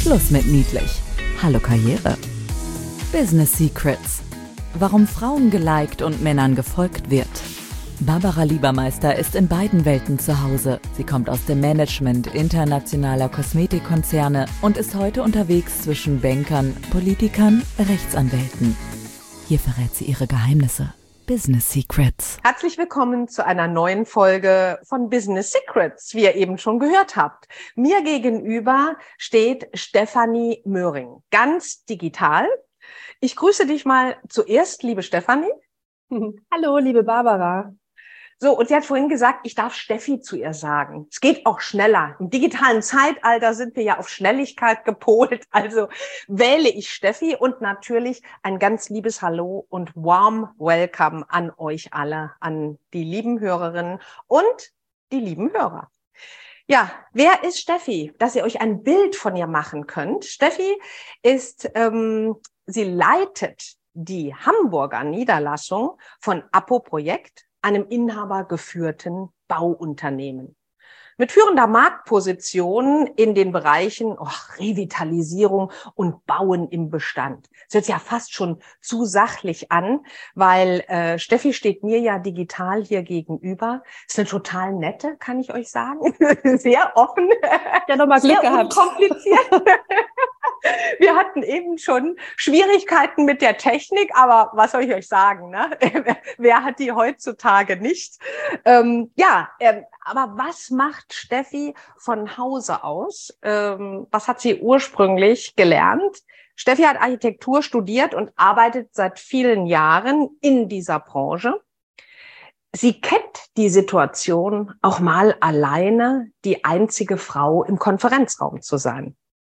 Schluss mit niedlich. Hallo Karriere. Business Secrets. Warum Frauen geliked und Männern gefolgt wird. Barbara Liebermeister ist in beiden Welten zu Hause. Sie kommt aus dem Management internationaler Kosmetikkonzerne und ist heute unterwegs zwischen Bankern, Politikern, Rechtsanwälten. Hier verrät sie ihre Geheimnisse. Business Secrets. Herzlich willkommen zu einer neuen Folge von Business Secrets, wie ihr eben schon gehört habt. Mir gegenüber steht Stefanie Möhring, ganz digital. Ich grüße dich mal zuerst, liebe Stefanie. Hallo, liebe Barbara. So, und sie hat vorhin gesagt, ich darf Steffi zu ihr sagen. Es geht auch schneller. Im digitalen Zeitalter sind wir ja auf Schnelligkeit gepolt. Also wähle ich Steffi und natürlich ein ganz liebes Hallo und warm Welcome an euch alle, an die lieben Hörerinnen und die lieben Hörer. Ja, wer ist Steffi? Dass ihr euch ein Bild von ihr machen könnt. Steffi ist, sie leitet die Hamburger Niederlassung von Apo-Projekt, einem inhabergeführten Bauunternehmen. Mit führender Marktposition in den Bereichen Revitalisierung und Bauen im Bestand. Das hört sich ja fast schon zu sachlich an, weil Steffi steht mir ja digital hier gegenüber. Ist eine total nette, kann ich euch sagen. Sehr offen. Ja, nochmal Glück gehabt. Unkompliziert. Wir hatten eben schon Schwierigkeiten mit der Technik, aber was soll ich euch sagen, ne? Wer hat die heutzutage nicht? Aber was macht Steffi von Hause aus? Was hat sie ursprünglich gelernt? Steffi hat Architektur studiert und arbeitet seit vielen Jahren in dieser Branche. Sie kennt die Situation, auch mal alleine die einzige Frau im Konferenzraum zu sein.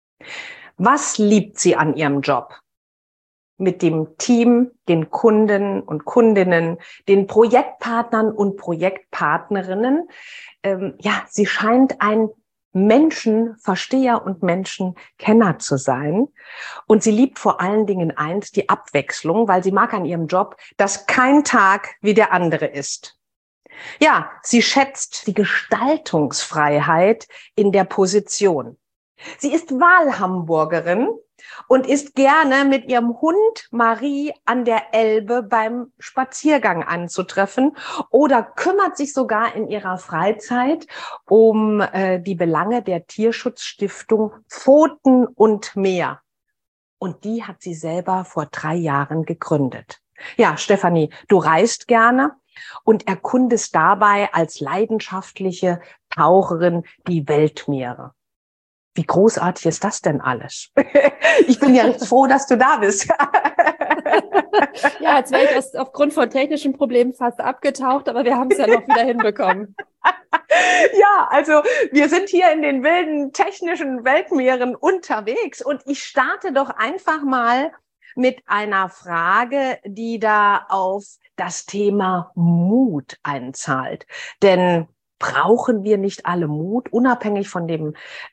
Was liebt sie an ihrem Job? Mit dem Team, den Kunden und Kundinnen, den Projektpartnern und Projektpartnerinnen. Sie scheint ein Menschenversteher und Menschenkenner zu sein. Und sie liebt vor allen Dingen eins, die Abwechslung, weil sie mag an ihrem Job, dass kein Tag wie der andere ist. Ja, sie schätzt die Gestaltungsfreiheit in der Position. Sie ist Wahlhamburgerin und ist gerne mit ihrem Hund Marie an der Elbe beim Spaziergang anzutreffen oder kümmert sich sogar in ihrer Freizeit um die Belange der Tierschutzstiftung Pfoten und Meer. Und die hat sie selber vor 3 Jahren gegründet. Ja, Stefanie, du reist gerne und erkundest dabei als leidenschaftliche Taucherin die Weltmeere. Wie großartig ist das denn alles? Ich bin ja richtig froh, dass du da bist. Ja, jetzt wäre ich aufgrund von technischen Problemen fast abgetaucht, aber wir haben es ja noch wieder hinbekommen. Ja, also wir sind hier in den wilden technischen Weltmeeren unterwegs und ich starte doch einfach mal mit einer Frage, die da auf das Thema Mut einzahlt. Denn brauchen wir nicht alle Mut, unabhängig von dem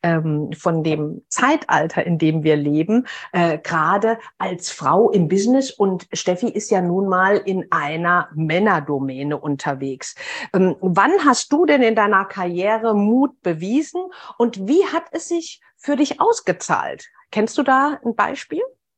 Zeitalter, in dem wir leben, gerade als Frau im Business. Und Steffi ist ja nun mal in einer Männerdomäne unterwegs. Wann hast du denn in deiner Karriere Mut bewiesen und wie hat es sich für dich ausgezahlt? Kennst du da ein Beispiel?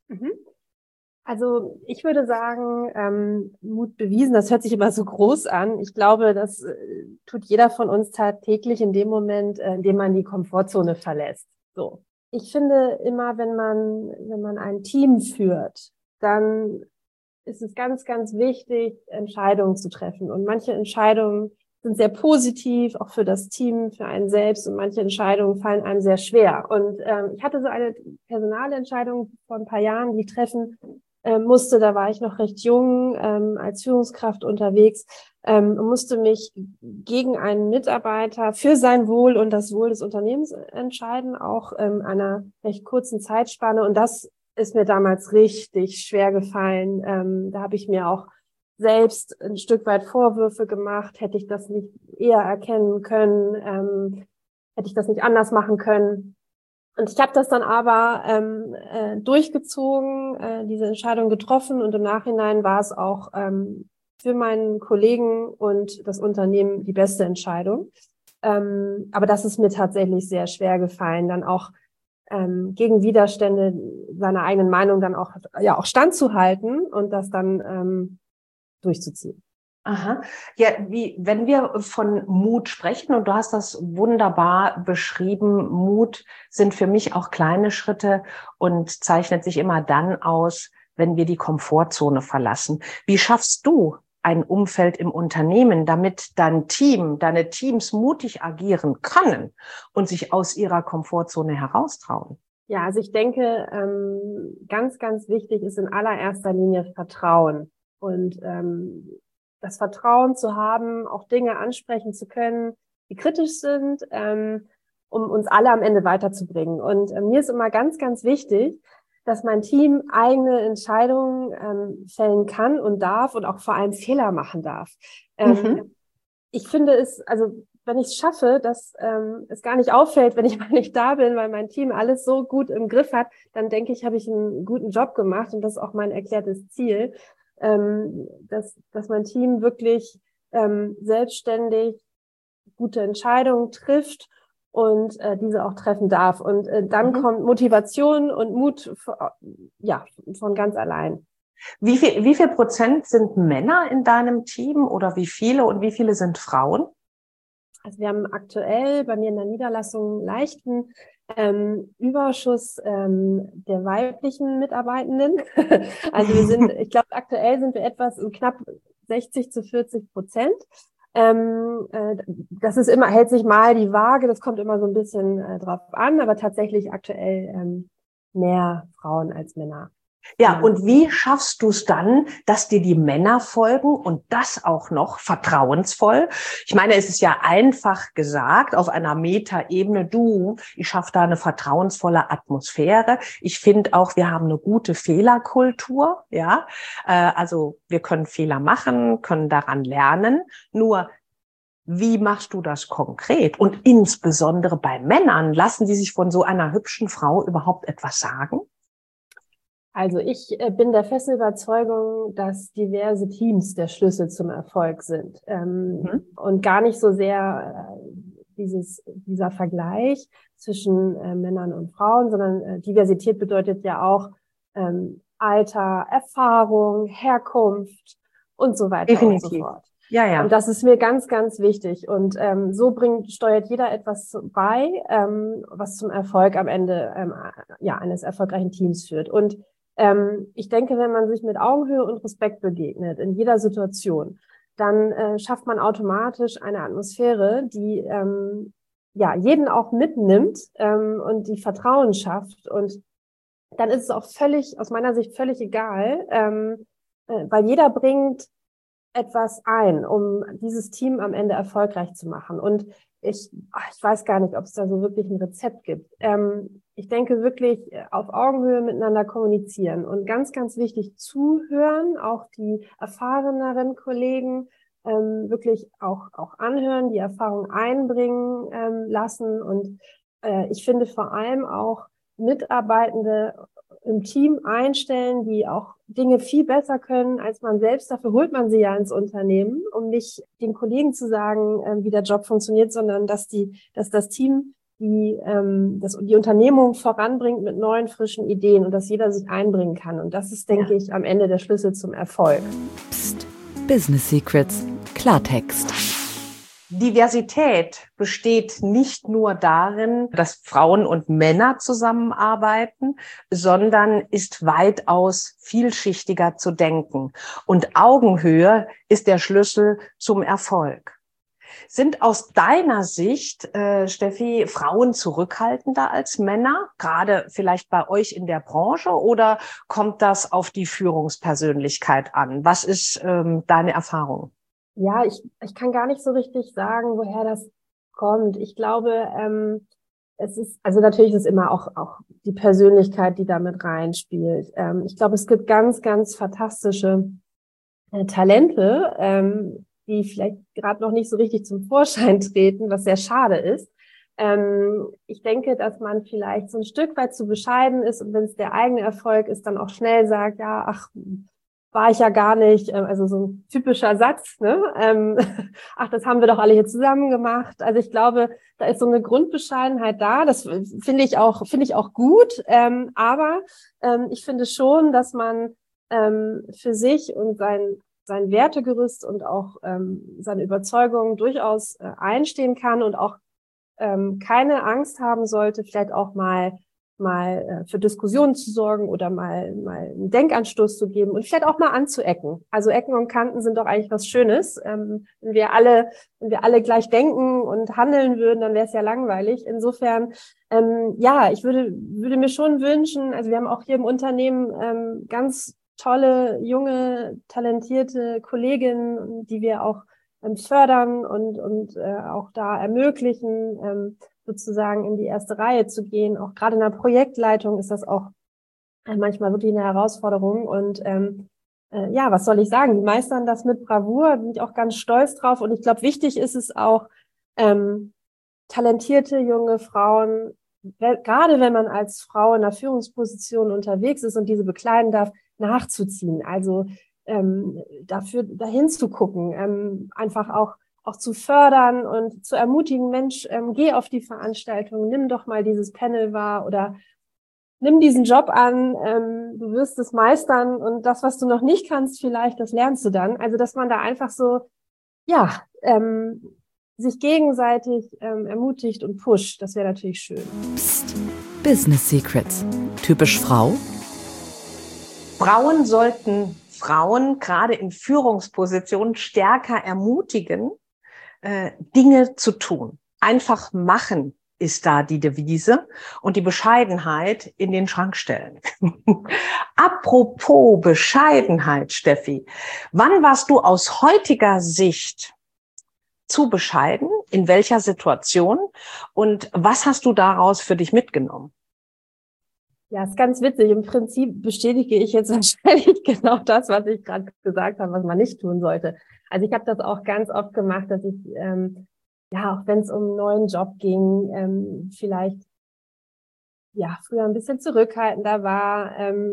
Also ich würde sagen, Mut bewiesen, das hört sich immer so groß an. Ich glaube, das tut jeder von uns tagtäglich in dem Moment, in dem man die Komfortzone verlässt. So. Ich finde immer, wenn man ein Team führt, dann ist es ganz, ganz wichtig, Entscheidungen zu treffen. Und manche Entscheidungen sind sehr positiv, auch für das Team, für einen selbst. Und manche Entscheidungen fallen einem sehr schwer. Und ich hatte so eine Personalentscheidung vor ein paar Jahren, die ich treffen musste, da war ich noch recht jung, als Führungskraft unterwegs, musste mich gegen einen Mitarbeiter für sein Wohl und das Wohl des Unternehmens entscheiden, auch in einer recht kurzen Zeitspanne. Und das ist mir damals richtig schwer gefallen. Da habe ich mir auch selbst ein Stück weit Vorwürfe gemacht. Hätte ich das nicht eher erkennen können? Hätte ich das nicht anders machen können? Und ich habe das dann aber durchgezogen, diese Entscheidung getroffen und im Nachhinein war es auch für meinen Kollegen und das Unternehmen die beste Entscheidung. Aber das ist mir tatsächlich sehr schwer gefallen, dann auch gegen Widerstände seiner eigenen Meinung dann auch standzuhalten und das dann durchzuziehen. Aha. Ja, wenn wir von Mut sprechen, und du hast das wunderbar beschrieben, Mut sind für mich auch kleine Schritte und zeichnet sich immer dann aus, wenn wir die Komfortzone verlassen. Wie schaffst du ein Umfeld im Unternehmen, damit deine Teams mutig agieren können und sich aus ihrer Komfortzone heraustrauen? Ja, also ich denke, ganz, ganz wichtig ist in allererster Linie Vertrauen. Und das Vertrauen zu haben, auch Dinge ansprechen zu können, die kritisch sind, um uns alle am Ende weiterzubringen. Und mir ist immer ganz, ganz wichtig, dass mein Team eigene Entscheidungen fällen kann und darf und auch vor allem Fehler machen darf. Ich finde es, also wenn ich es schaffe, dass es gar nicht auffällt, wenn ich mal nicht da bin, weil mein Team alles so gut im Griff hat, dann denke ich, habe ich einen guten Job gemacht und das ist auch mein erklärtes Ziel, dass mein Team wirklich selbstständig gute Entscheidungen trifft und diese auch treffen darf. Und dann kommt Motivation und Mut von ganz allein. Wie viel Prozent sind Männer in deinem Team oder wie viele und wie viele sind Frauen? Also wir haben aktuell bei mir in der Niederlassung einen leichten Überschuss der weiblichen Mitarbeitenden. Also ich glaube, aktuell sind wir etwas knapp 60-40%. Das ist immer, hält sich mal die Waage, das kommt immer so ein bisschen drauf an, aber tatsächlich aktuell mehr Frauen als Männer. Ja, und wie schaffst du es dann, dass dir die Männer folgen und das auch noch vertrauensvoll? Ich meine, es ist ja einfach gesagt auf einer Metaebene, ich schaffe da eine vertrauensvolle Atmosphäre. Ich finde auch, wir haben eine gute Fehlerkultur, ja. Also wir können Fehler machen, können daran lernen. Nur wie machst du das konkret? Und insbesondere bei Männern, lassen die sich von so einer hübschen Frau überhaupt etwas sagen? Also ich bin der festen Überzeugung, dass diverse Teams der Schlüssel zum Erfolg sind. Und gar nicht so sehr dieser Vergleich zwischen Männern und Frauen, sondern Diversität bedeutet ja auch Alter, Erfahrung, Herkunft und so weiter. Definitiv. Und so fort. Ja. Und das ist mir ganz, ganz wichtig. Und so steuert jeder etwas bei, was zum Erfolg am Ende eines erfolgreichen Teams führt. Und ich denke, wenn man sich mit Augenhöhe und Respekt begegnet in jeder Situation, dann schafft man automatisch eine Atmosphäre, die jeden auch mitnimmt und die Vertrauen schafft. Und dann ist es auch aus meiner Sicht völlig egal, weil jeder bringt etwas ein, um dieses Team am Ende erfolgreich zu machen. Und ich weiß gar nicht, ob es da so wirklich ein Rezept gibt. Ich denke wirklich auf Augenhöhe miteinander kommunizieren und ganz, ganz wichtig zuhören, auch die erfahreneren Kollegen wirklich auch anhören, die Erfahrung einbringen lassen. Und ich finde vor allem auch Mitarbeitende im Team einstellen, die auch Dinge viel besser können als man selbst. Dafür holt man sie ja ins Unternehmen, um nicht den Kollegen zu sagen, wie der Job funktioniert, sondern dass das Team die Unternehmung voranbringt mit neuen, frischen Ideen und dass jeder sich einbringen kann. Und das ist, denke ich, am Ende der Schlüssel zum Erfolg. Psst. Business Secrets. Klartext. Diversität besteht nicht nur darin, dass Frauen und Männer zusammenarbeiten, sondern ist weitaus vielschichtiger zu denken. Und Augenhöhe ist der Schlüssel zum Erfolg. Sind aus deiner Sicht, Steffi, Frauen zurückhaltender als Männer, gerade vielleicht bei euch in der Branche, oder kommt das auf die Führungspersönlichkeit an? Was ist deine Erfahrung? Ja, ich kann gar nicht so richtig sagen, woher das kommt. Ich glaube, natürlich ist es immer auch die Persönlichkeit, die da mit reinspielt. Ich glaube, es gibt ganz, ganz fantastische Talente, die vielleicht gerade noch nicht so richtig zum Vorschein treten, was sehr schade ist. Ich denke, dass man vielleicht so ein Stück weit zu bescheiden ist und wenn es der eigene Erfolg ist, dann auch schnell sagt, war ich ja gar nicht, also so ein typischer Satz, ne? Ach, das haben wir doch alle hier zusammen gemacht. Also ich glaube, da ist so eine Grundbescheidenheit da. Das finde ich auch gut. Aber ich finde schon, dass man für sich und sein Wertegerüst und auch seine Überzeugungen durchaus einstehen kann und auch keine Angst haben sollte, vielleicht auch mal für Diskussionen zu sorgen oder mal einen Denkanstoß zu geben und vielleicht auch mal anzuecken. Also Ecken und Kanten sind doch eigentlich was Schönes. Wenn wir alle gleich denken und handeln würden, dann wäre es ja langweilig. Insofern, ja, ich würde mir schon wünschen, also wir haben auch hier im Unternehmen ganz tolle, junge, talentierte Kolleginnen, die wir auch fördern und auch da ermöglichen, sozusagen in die erste Reihe zu gehen. Auch gerade in der Projektleitung ist das auch manchmal wirklich eine Herausforderung. Und ja, was soll ich sagen? Die meistern das mit Bravour, bin ich auch ganz stolz drauf. Und ich glaube, wichtig ist es auch, talentierte junge Frauen, gerade wenn man als Frau in einer Führungsposition unterwegs ist und diese bekleiden darf, nachzuziehen. Also dahin zu gucken, einfach auch zu fördern und zu ermutigen, Mensch, geh auf die Veranstaltung, nimm doch mal dieses Panel wahr oder nimm diesen Job an, du wirst es meistern und das, was du noch nicht kannst, vielleicht, das lernst du dann. Also, dass man da einfach so, ja, sich gegenseitig ermutigt und pusht, das wäre natürlich schön. Psst. Business Secrets. Typisch Frau? Frauen sollten Frauen gerade in Führungspositionen stärker ermutigen, Dinge zu tun. Einfach machen ist da die Devise und die Bescheidenheit in den Schrank stellen. Apropos Bescheidenheit, Steffi, wann warst du aus heutiger Sicht zu bescheiden? In welcher Situation? Und was hast du daraus für dich mitgenommen? Ja, ist ganz witzig. Im Prinzip bestätige ich jetzt wahrscheinlich genau das, was ich gerade gesagt habe, was man nicht tun sollte. Also ich habe das auch ganz oft gemacht, dass ich, ja, auch wenn es um einen neuen Job ging, vielleicht ja früher ein bisschen zurückhaltender war,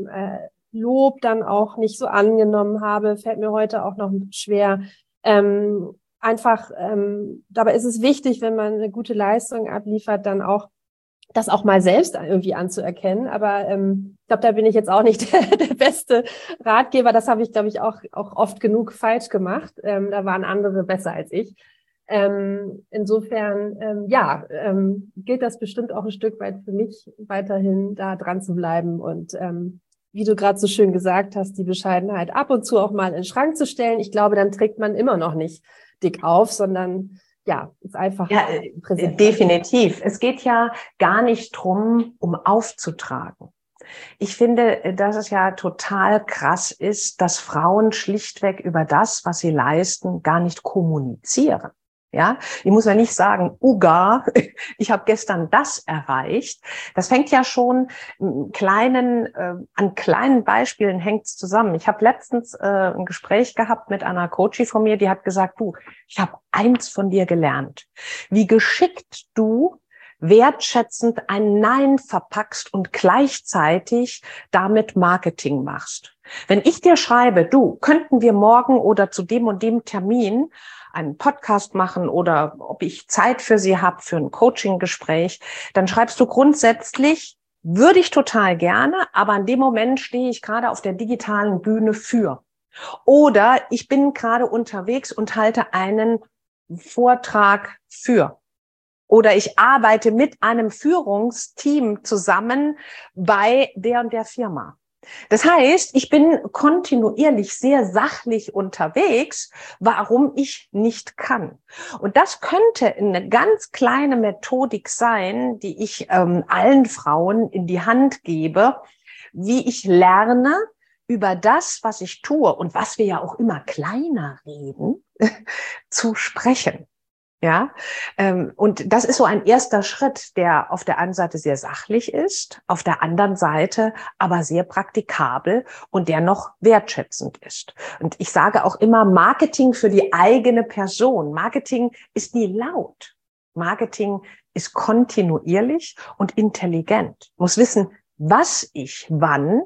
Lob dann auch nicht so angenommen habe, fällt mir heute auch noch schwer. Einfach, dabei ist es wichtig, wenn man eine gute Leistung abliefert, dann auch das auch mal selbst irgendwie anzuerkennen. Aber ich glaube, da bin ich jetzt auch nicht der beste Ratgeber. Das habe ich, glaube ich, auch oft genug falsch gemacht. Da waren andere besser als ich. Insofern, ja, gilt das bestimmt auch ein Stück weit für mich, weiterhin da dran zu bleiben und wie du gerade so schön gesagt hast, die Bescheidenheit ab und zu auch mal in den Schrank zu stellen. Ich glaube, dann trägt man immer noch nicht dick auf, sondern ja, ist einfach präsent. Definitiv. Es geht ja gar nicht drum, um aufzutragen. Ich finde, dass es ja total krass ist, dass Frauen schlichtweg über das, was sie leisten, gar nicht kommunizieren. Ja, ich muss ja nicht sagen, Uga, ich habe gestern das erreicht. Das fängt ja schon an kleinen Beispielen hängt's zusammen. Ich habe letztens ein Gespräch gehabt mit einer Coachie von mir, die hat gesagt, du, ich habe eins von dir gelernt, wie geschickt du wertschätzend ein Nein verpackst und gleichzeitig damit Marketing machst. Wenn ich dir schreibe, du, könnten wir morgen oder zu dem und dem Termin einen Podcast machen oder ob ich Zeit für sie habe für ein Coaching-Gespräch, dann schreibst du grundsätzlich, würde ich total gerne, aber in dem Moment stehe ich gerade auf der digitalen Bühne für. Oder ich bin gerade unterwegs und halte einen Vortrag für. Oder ich arbeite mit einem Führungsteam zusammen bei der und der Firma. Das heißt, ich bin kontinuierlich sehr sachlich unterwegs, warum ich nicht kann. Und das könnte eine ganz kleine Methodik sein, die ich allen Frauen in die Hand gebe, wie ich lerne, über das, was ich tue und was wir ja auch immer kleiner reden, zu sprechen. Ja, und das ist so ein erster Schritt, der auf der einen Seite sehr sachlich ist, auf der anderen Seite aber sehr praktikabel und der noch wertschätzend ist. Und ich sage auch immer Marketing für die eigene Person. Marketing ist nie laut. Marketing ist kontinuierlich und intelligent. Ich muss wissen, was ich wann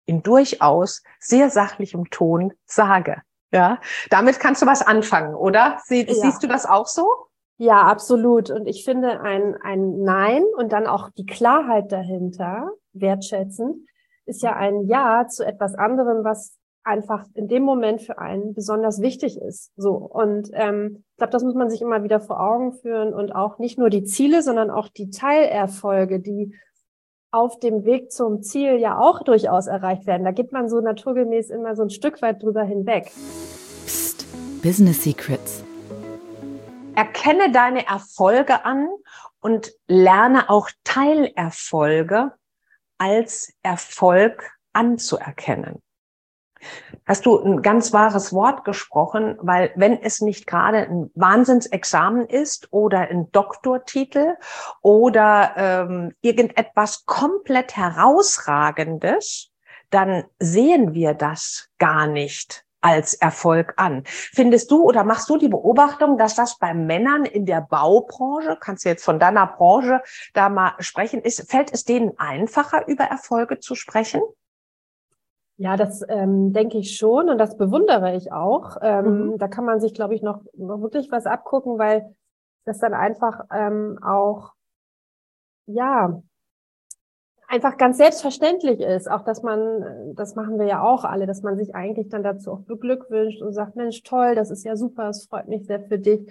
in durchaus sehr sachlichem Ton sage. Ja, damit kannst du was anfangen, oder? Siehst du das auch so? Ja, absolut. Und ich finde ein Nein und dann auch die Klarheit dahinter, wertschätzen, ist ja ein Ja zu etwas anderem, was einfach in dem Moment für einen besonders wichtig ist. So. Und ich glaube, das muss man sich immer wieder vor Augen führen und auch nicht nur die Ziele, sondern auch die Teilerfolge, die auf dem Weg zum Ziel ja auch durchaus erreicht werden. Da geht man so naturgemäß immer so ein Stück weit drüber hinweg. Psst, Business Secrets. Erkenne deine Erfolge an und lerne auch Teilerfolge als Erfolg anzuerkennen. Hast du ein ganz wahres Wort gesprochen, weil wenn es nicht gerade ein Wahnsinnsexamen ist oder ein Doktortitel oder irgendetwas komplett Herausragendes, dann sehen wir das gar nicht als Erfolg an. Findest du oder machst du die Beobachtung, dass das bei Männern in der Baubranche, kannst du jetzt von deiner Branche da mal sprechen, fällt es denen einfacher, über Erfolge zu sprechen? Ja, das denke ich schon und das bewundere ich auch. Da kann man sich, glaube ich, noch wirklich was abgucken, weil das dann einfach auch, ja, einfach ganz selbstverständlich ist, auch dass man, das machen wir ja auch alle, dass man sich eigentlich dann dazu auch beglückwünscht und sagt, Mensch, toll, das ist ja super, es freut mich sehr für dich.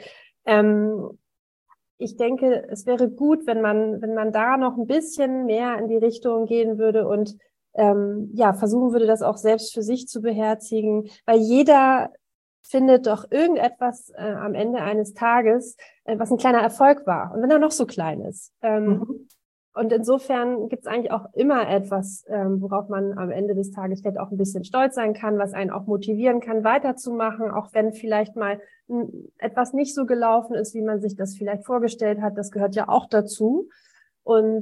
Ich denke, es wäre gut, wenn man da noch ein bisschen mehr in die Richtung gehen würde und versuchen würde, das auch selbst für sich zu beherzigen, weil jeder findet doch irgendetwas am Ende eines Tages, was ein kleiner Erfolg war. Und wenn er noch so klein ist. Und insofern gibt es eigentlich auch immer etwas, worauf man am Ende des Tages vielleicht auch ein bisschen stolz sein kann, was einen auch motivieren kann, weiterzumachen, auch wenn vielleicht mal etwas nicht so gelaufen ist, wie man sich das vielleicht vorgestellt hat. Das gehört ja auch dazu. Und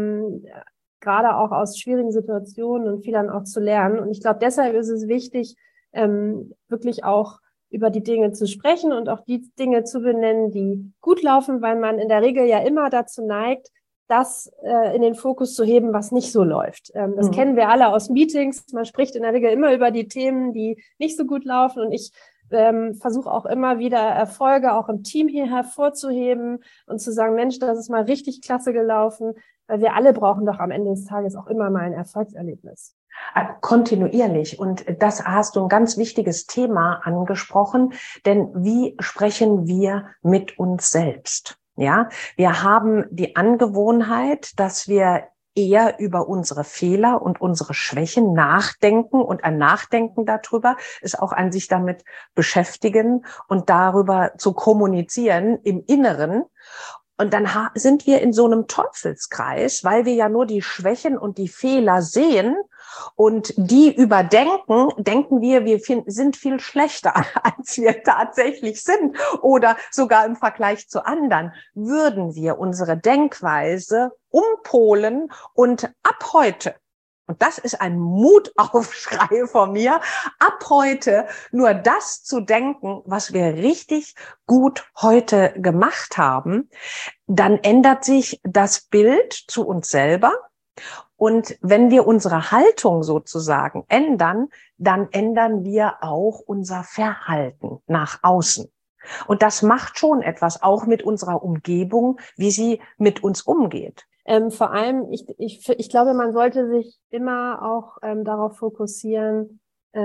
gerade auch aus schwierigen Situationen und Fehlern auch zu lernen. Und ich glaube, deshalb ist es wichtig, wirklich auch über die Dinge zu sprechen und auch die Dinge zu benennen, die gut laufen, weil man in der Regel ja immer dazu neigt, das in den Fokus zu heben, was nicht so läuft. Das kennen wir alle aus Meetings. Man spricht in der Regel immer über die Themen, die nicht so gut laufen. Und ich versuche auch immer wieder Erfolge auch im Team hier hervorzuheben und zu sagen, Mensch, das ist mal richtig klasse gelaufen. Weil wir alle brauchen doch am Ende des Tages auch immer mal ein Erfolgserlebnis. Kontinuierlich. Und das hast du ein ganz wichtiges Thema angesprochen. Denn wie sprechen wir mit uns selbst? Ja, wir haben die Angewohnheit, dass wir eher über unsere Fehler und unsere Schwächen nachdenken und ein Nachdenken darüber ist auch ein sich damit beschäftigen und darüber zu kommunizieren im Inneren. Und dann sind wir in so einem Teufelskreis, weil wir ja nur die Schwächen und die Fehler sehen und die überdenken, denken wir sind viel schlechter, als wir tatsächlich sind. Oder sogar im Vergleich zu anderen würden wir unsere Denkweise umpolen und ab heute, und das ist ein Mutaufschrei von mir, ab heute nur das zu denken, was wir richtig gut heute gemacht haben, dann ändert sich das Bild zu uns selber. Und wenn wir unsere Haltung sozusagen ändern, dann ändern wir auch unser Verhalten nach außen. Und das macht schon etwas auch mit unserer Umgebung, wie sie mit uns umgeht. Vor allem, ich glaube, man sollte sich immer auch darauf fokussieren,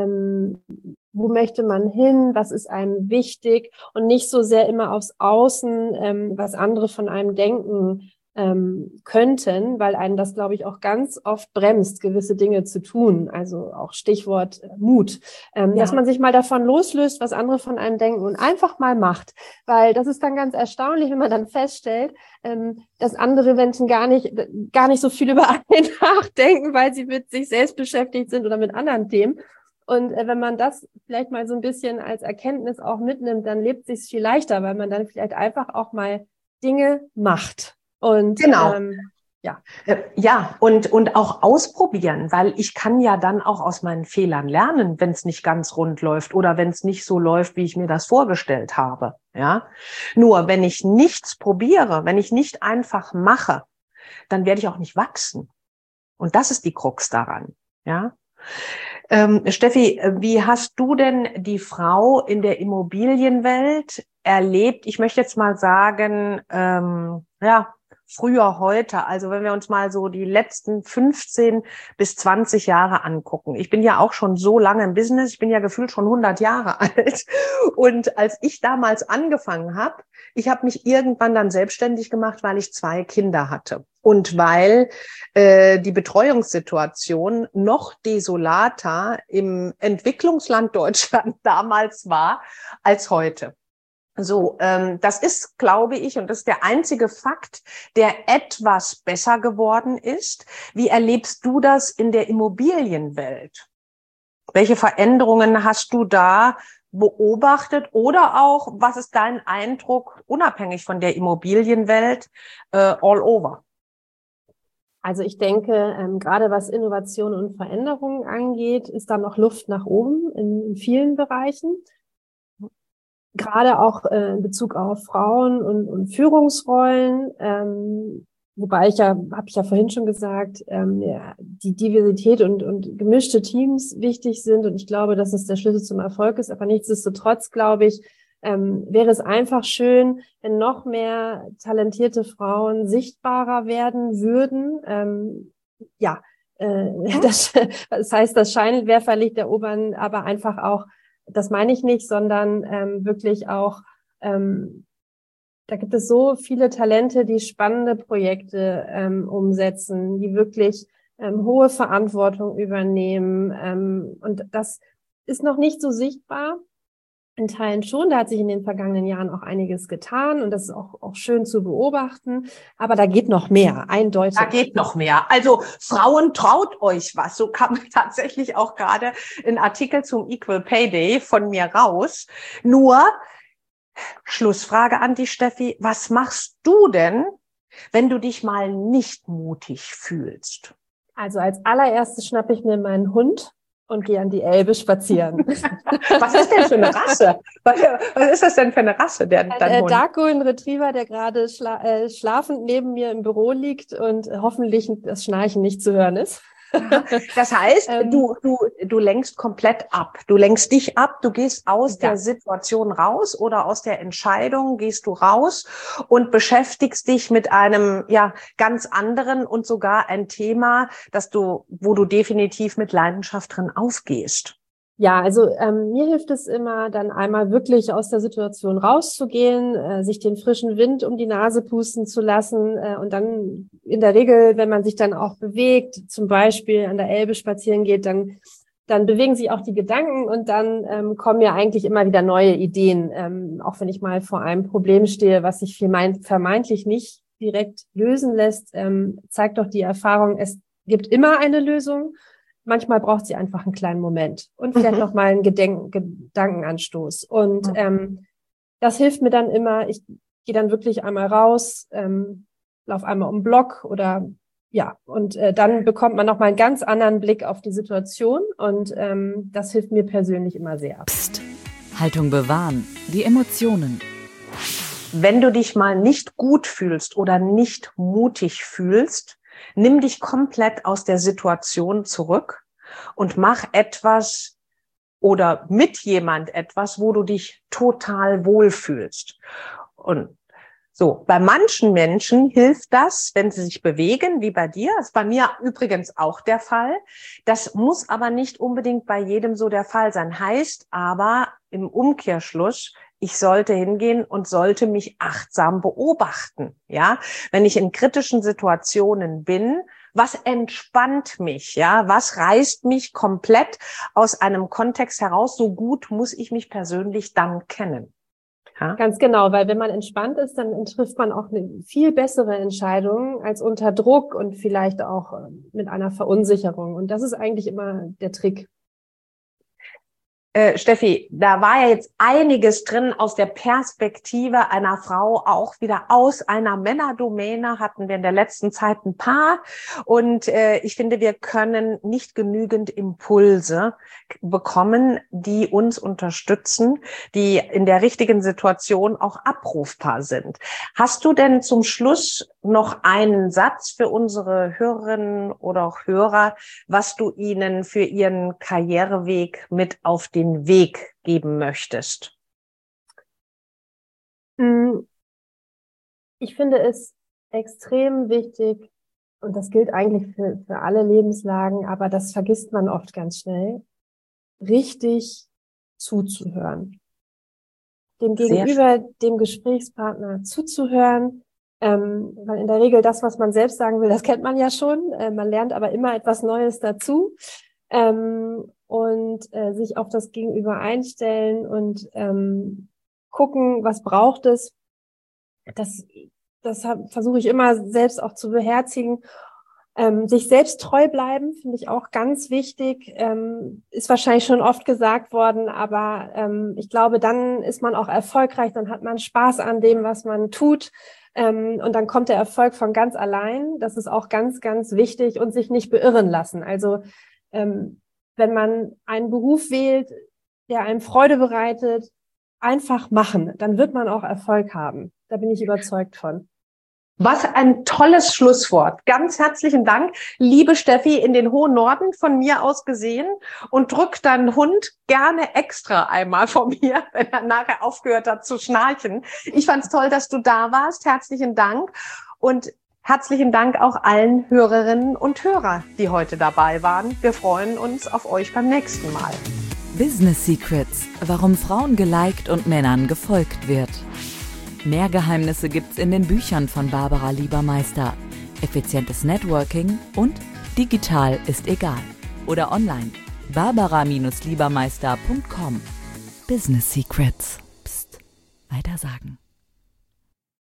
wo möchte man hin, was ist einem wichtig und nicht so sehr immer aufs Außen, was andere von einem denken könnten, weil einen das, glaube ich, auch ganz oft bremst, gewisse Dinge zu tun. Also auch Stichwort Mut. Dass man sich mal davon loslöst, was andere von einem denken und einfach mal macht. Weil das ist dann ganz erstaunlich, wenn man dann feststellt, dass andere Menschen gar nicht so viel über einen nachdenken, weil sie mit sich selbst beschäftigt sind oder mit anderen Themen. Und wenn man das vielleicht mal so ein bisschen als Erkenntnis auch mitnimmt, dann lebt es sich viel leichter, weil man dann vielleicht einfach auch mal Dinge macht. Und genau. Und auch ausprobieren, weil ich kann ja dann auch aus meinen Fehlern lernen, wenn es nicht ganz rund läuft oder wenn es nicht so läuft, wie ich mir das vorgestellt habe. Ja, nur wenn ich nichts probiere, wenn ich nicht einfach mache, dann werde ich auch nicht wachsen. Und das ist die Krux daran. Ja. Steffi, wie hast du denn die Frau in der Immobilienwelt erlebt? Ich möchte jetzt mal sagen, früher, heute. Also wenn wir uns mal so die letzten 15 bis 20 Jahre angucken. Ich bin ja auch schon so lange im Business. Ich bin ja gefühlt schon 100 Jahre alt. Und als ich damals angefangen habe, ich habe mich irgendwann dann selbstständig gemacht, weil ich 2 Kinder hatte. Und weil die Betreuungssituation noch desolater im Entwicklungsland Deutschland damals war als heute. So, das ist, glaube ich, und das ist der einzige Fakt, der etwas besser geworden ist. Wie erlebst du das in der Immobilienwelt? Welche Veränderungen hast du da beobachtet oder auch, was ist dein Eindruck, unabhängig von der Immobilienwelt, all over? Also ich denke, gerade was Innovation und Veränderungen angeht, ist da noch Luft nach oben in vielen Bereichen. Gerade auch in Bezug auf Frauen und Führungsrollen, wobei habe ich ja vorhin schon gesagt, die Diversität und gemischte Teams wichtig sind. Und ich glaube, dass es der Schlüssel zum Erfolg ist. Aber nichtsdestotrotz, glaube ich, wäre es einfach schön, wenn noch mehr talentierte Frauen sichtbarer werden würden. Das heißt, das Scheinwerferlicht erobern, aber einfach auch, das meine ich nicht, sondern wirklich auch, da gibt es so viele Talente, die spannende Projekte umsetzen, die wirklich hohe Verantwortung übernehmen. Und das ist noch nicht so sichtbar. In Teilen schon, da hat sich in den vergangenen Jahren auch einiges getan und das ist auch schön zu beobachten, aber da geht noch mehr, eindeutig. Da geht noch mehr. Also Frauen, traut euch was. So kam tatsächlich auch gerade ein Artikel zum Equal Pay Day von mir raus. Nur, Schlussfrage an dich, Steffi, was machst du denn, wenn du dich mal nicht mutig fühlst? Also als allererstes schnappe ich mir meinen Hund und gehe an die Elbe spazieren. Was ist denn für eine Rasse? Was ist das denn für eine Rasse, dein Hund? Dark Golden Retriever, der gerade schlafend neben mir im Büro liegt und hoffentlich das Schnarchen nicht zu hören ist. Das heißt, du lenkst komplett ab. Du lenkst dich ab, du gehst aus der Situation raus oder aus der Entscheidung gehst du raus und beschäftigst dich mit einem ganz anderen und sogar ein Thema, wo du definitiv mit Leidenschaft drin aufgehst. Ja, also mir hilft es immer, dann einmal wirklich aus der Situation rauszugehen, sich den frischen Wind um die Nase pusten zu lassen und dann in der Regel, wenn man sich dann auch bewegt, zum Beispiel an der Elbe spazieren geht, dann bewegen sich auch die Gedanken und dann kommen ja eigentlich immer wieder neue Ideen, auch wenn ich mal vor einem Problem stehe, was sich vermeintlich nicht direkt lösen lässt, zeigt doch die Erfahrung, es gibt immer eine Lösung. Manchmal braucht sie einfach einen kleinen Moment und vielleicht noch mal einen Gedankenanstoß. Und das hilft mir dann immer. Ich gehe dann wirklich einmal raus, laufe einmal um den Block und dann bekommt man noch mal einen ganz anderen Blick auf die Situation und das hilft mir persönlich immer sehr. Psst. Haltung bewahren, die Emotionen. Wenn du dich mal nicht gut fühlst oder nicht mutig fühlst, nimm dich komplett aus der Situation zurück und mach etwas oder mit jemand etwas, wo du dich total wohlfühlst. Und so, bei manchen Menschen hilft das, wenn sie sich bewegen, wie bei dir. Das ist bei mir übrigens auch der Fall. Das muss aber nicht unbedingt bei jedem so der Fall sein. Heißt aber im Umkehrschluss, ich sollte hingehen und sollte mich achtsam beobachten. Ja, wenn ich in kritischen Situationen bin, was entspannt mich? Ja, was reißt mich komplett aus einem Kontext heraus? So gut muss ich mich persönlich dann kennen. Ja? Ganz genau, weil wenn man entspannt ist, dann trifft man auch eine viel bessere Entscheidung als unter Druck und vielleicht auch mit einer Verunsicherung. Und das ist eigentlich immer der Trick. Steffi, da war ja jetzt einiges drin aus der Perspektive einer Frau, auch wieder aus einer Männerdomäne hatten wir in der letzten Zeit ein paar. Und ich finde, wir können nicht genügend Impulse bekommen, die uns unterstützen, die in der richtigen Situation auch abrufbar sind. Hast du denn zum Schluss noch einen Satz für unsere Hörerinnen oder auch Hörer, was du ihnen für ihren Karriereweg mit auf den Weg geben möchtest? Ich finde es extrem wichtig, und das gilt eigentlich für alle Lebenslagen, aber das vergisst man oft ganz schnell, richtig zuzuhören. Dem Gegenüber, dem Gesprächspartner zuzuhören, weil in der Regel das, was man selbst sagen will, das kennt man ja schon. Man lernt aber immer etwas Neues dazu und sich auf das Gegenüber einstellen und gucken, was braucht es. Das versuche ich immer selbst auch zu beherzigen. Sich selbst treu bleiben, finde ich auch ganz wichtig. Ist wahrscheinlich schon oft gesagt worden, aber ich glaube, dann ist man auch erfolgreich, dann hat man Spaß an dem, was man tut. Und dann kommt der Erfolg von ganz allein. Das ist auch ganz, ganz wichtig und sich nicht beirren lassen. Also wenn man einen Beruf wählt, der einem Freude bereitet, einfach machen, dann wird man auch Erfolg haben. Da bin ich überzeugt von. Was ein tolles Schlusswort. Ganz herzlichen Dank, liebe Steffi, in den hohen Norden von mir aus gesehen, und drück deinen Hund gerne extra einmal von mir, wenn er nachher aufgehört hat zu schnarchen. Ich fand's toll, dass du da warst. Herzlichen Dank und herzlichen Dank auch allen Hörerinnen und Hörer, die heute dabei waren. Wir freuen uns auf euch beim nächsten Mal. Business Secrets, warum Frauen geliked und Männern gefolgt wird. Mehr Geheimnisse gibt's in den Büchern von Barbara Liebermeister. Effizientes Networking und digital ist egal. Oder online. barbara-liebermeister.com. Business Secrets. Psst. Weitersagen.